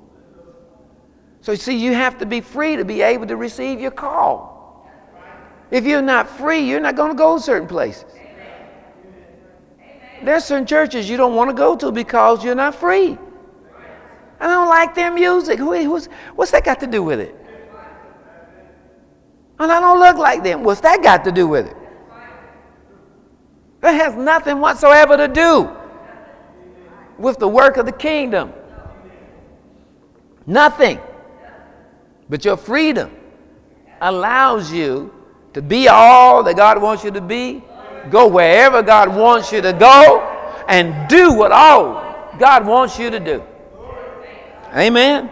So you see, you have to be free to be able to receive your call. If you're not free, you're not going to go to certain places. There's certain churches you don't want to go to because you're not free. I don't like their music. Who, who's, what's that got to do with it? And I don't look like them. What's that got to do with it? That has nothing whatsoever to do with the work of the kingdom. Nothing. But your freedom allows you to be all that God wants you to be. Go wherever God wants you to go and do what all God wants you to do. Amen.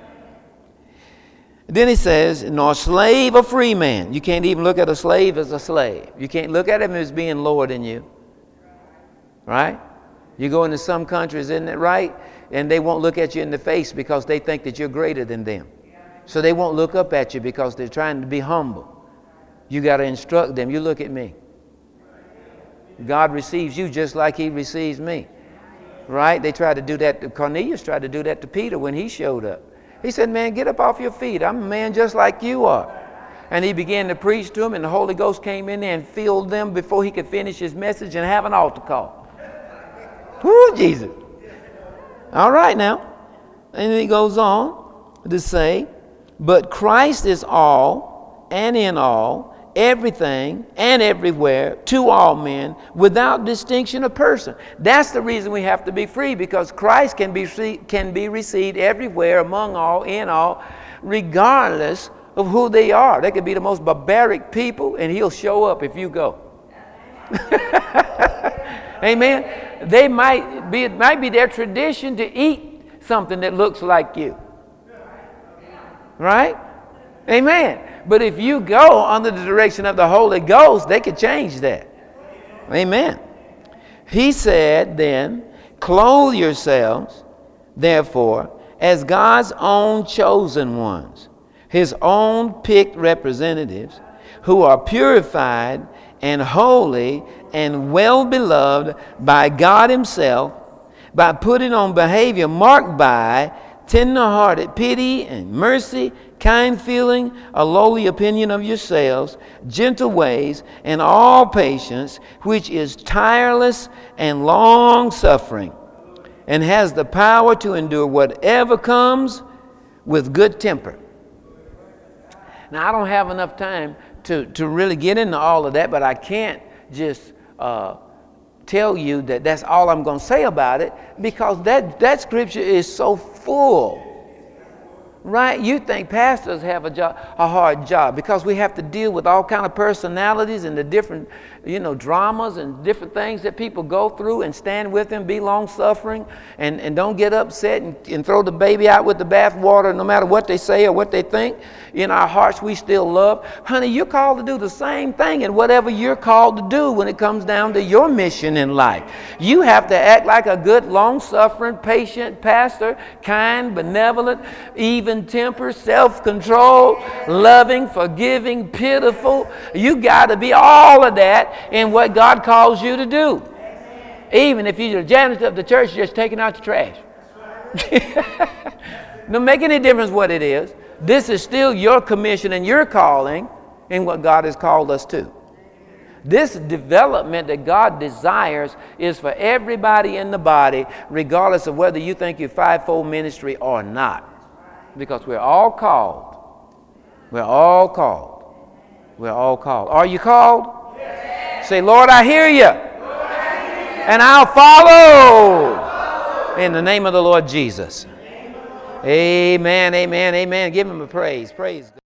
Then he says, nor slave or free man. You can't even look at a slave as a slave. You can't look at him as being lower than you. Right? You go into some countries, isn't it right? And they won't look at you in the face because they think that you're greater than them. So they won't look up at you because they're trying to be humble. You got to instruct them. You look at me. God receives you just like He receives me. Right? They tried to do that. Cornelius tried to do that to Peter when he showed up. He said, man, get up off your feet. I'm a man just like you are. And he began to preach to them, and the Holy Ghost came in there and filled them before he could finish his message and have an altar call. Whoo, Jesus. All right now. And then he goes on to say, but Christ is all and in all, everything and everywhere to all men without distinction of person. That's the reason we have to be free, because Christ can be can be received everywhere, among all, in all, regardless of who they are. They could be the most barbaric people and He'll show up if you go. Amen. They might be it might be their tradition to eat something that looks like you. Right? Amen. But if you go under the direction of the Holy Ghost, they could change that. Amen. He said then, clothe yourselves, therefore, as God's own chosen ones, His own picked representatives, who are purified and holy and well-beloved by God Himself, by putting on behavior marked by tender-hearted pity and mercy, kind feeling, a lowly opinion of yourselves, gentle ways, and all patience, which is tireless and long-suffering, and has the power to endure whatever comes with good temper. Now, I don't have enough time to, to really get into all of that, but I can't just uh, tell you that that's all I'm going to say about it, because that, that scripture is so full. Right? You think pastors have a job, a hard job, because we have to deal with all kind of personalities and the different, you know, dramas and different things that people go through, and stand with them, be long-suffering, and, and don't get upset and, and throw the baby out with the bathwater no matter what they say or what they think. In our hearts, we still love. Honey, you're called to do the same thing in whatever you're called to do when it comes down to your mission in life. You have to act like a good, long-suffering, patient pastor, kind, benevolent, even temper, self-control, loving, forgiving, pitiful. You got to be all of that in what God calls you to do. Even if you're the janitor of the church, just taking out the trash. Don't make any difference what it is. This is still your commission and your calling in what God has called us to. This development that God desires is for everybody in the body, regardless of whether you think you're fivefold ministry or not. Because we're all called. We're all called. We're all called. Are you called? Yes. Say, Lord, I hear you. Lord, I hear you. And I'll follow. I'll follow. In the name of the Lord Jesus. Amen, amen, amen. Give him a praise. Praise God.